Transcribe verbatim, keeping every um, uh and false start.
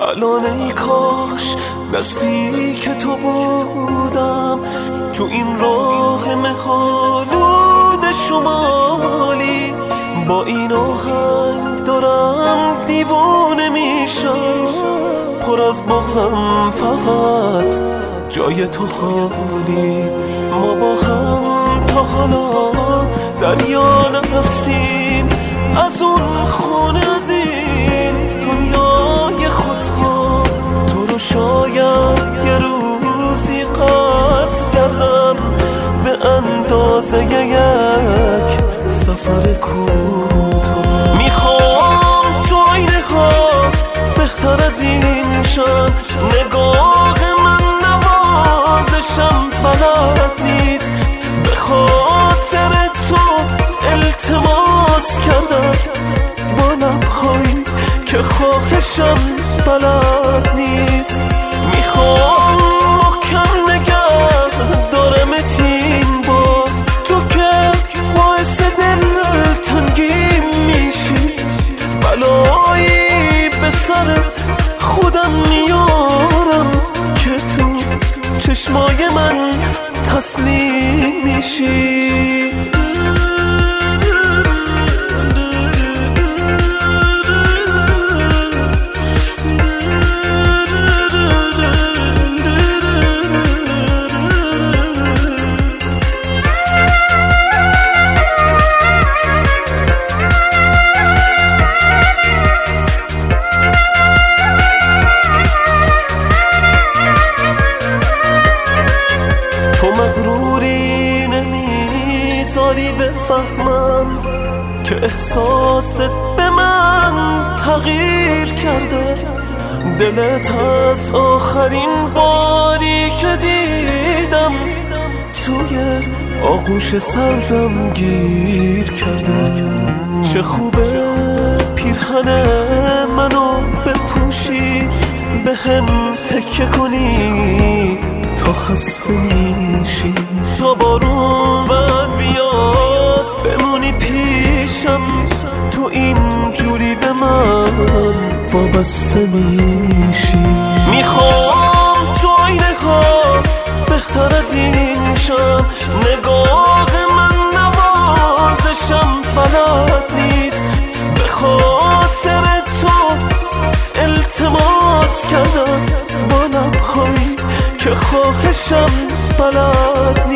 الان ای کاش نزدیک تو بودم، تو این راه مه‌آلود شمالی. با این آهنگ دارم دیوانه میشم، پر از بغضم فقط جای تو خالی. ما با هم تا حالا دریا نرفتیم، از اون خونه از این دنیای خودخواه. تو رو شاید یه روزی قصد کردم به اندازه یک سفر کوتاه. میخوام تو آینه ها بهتر از این شم، نگاه من نوازشم بلد نیست. به خاطر تو التماس کردم با لبهایی که خواهشم بلد نیست. میخوام محکم نگه دارمت این بار، تو که باعث دل تنگی میشی. بلایی به سر خودم میارم که تو چشمای من تسلیم میشی. تو مغروری نمیذاری بفهمم که احساست به من تغییر کرده. دلت از آخرین باری که دیدم توی آغوش سردم گیر کرده. چه خوبه پیرهن منو بپوشی، به هم تکیه کنی تا خسته میشی. تا بارون بند بیاد بمونی پیشم، تو این جوری به من وابسته میشی. میخوام تو آینه ها بهتر از این شم، نگاه من نوازشم بلد نیست. به خاطر تو التماس کردم با لبهایی که خواهشم بلد